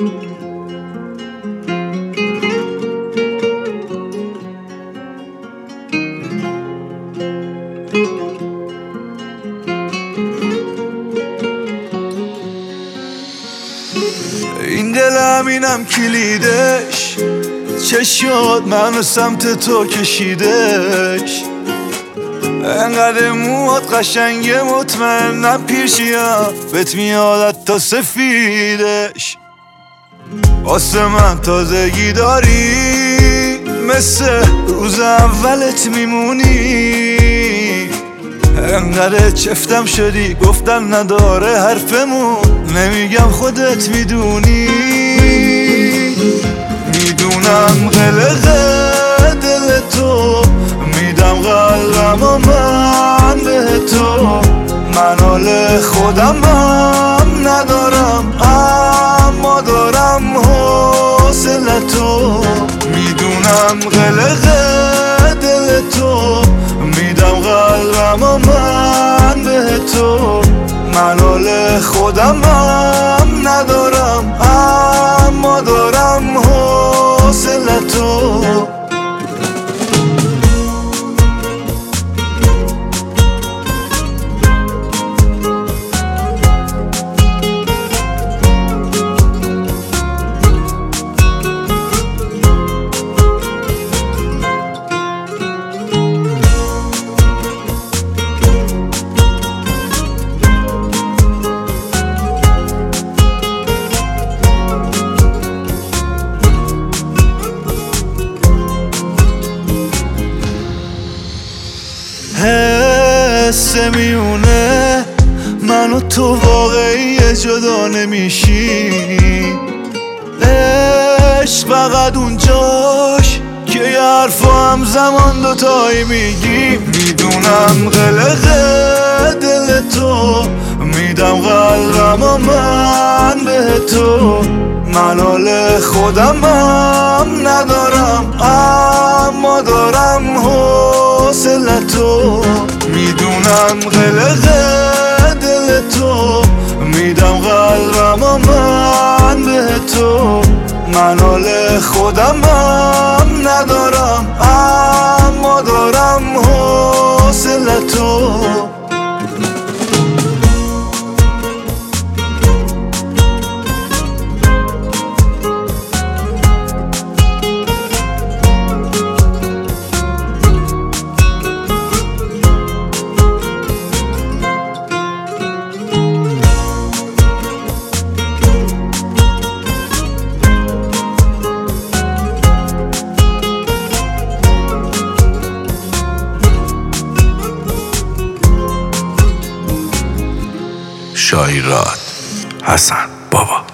این دلم اینم کلیدش، چه شد منو سمت تو کشیدش. انقدر موات قشنگه مطمئنم پیشیم بهت میاد تا سفیدش. واسه من تازگی داری، مثل روز اولت میمونی. انقدر چفتم شدی گفتن نداره حرفمون، نمیگم خودت میدونی. میدونم قلقه دل تو، میدم قلبم و من به تو. من حال خودمم ندارم اما دارم حوصلتو. میدونم قلقه دل تو، میدم قلبم و من به تو. من حال خودمم ندارم اما دارم حوصلتو. حس میونه من و تو واقعی جدا نمیشی. عشق فقط اونجاش که یه حرف همزمان دوتایی میگی. میدونم قلقه دل تو، میدم قلبم و من به تو. من حال خودمم ندارم اما دارم حوصلتو. میدونم قلقه دل تو، میدم قلبم و من به تو. من حال خودمم ندارم اما دارم حوصلتو. شایرات حسن بابا.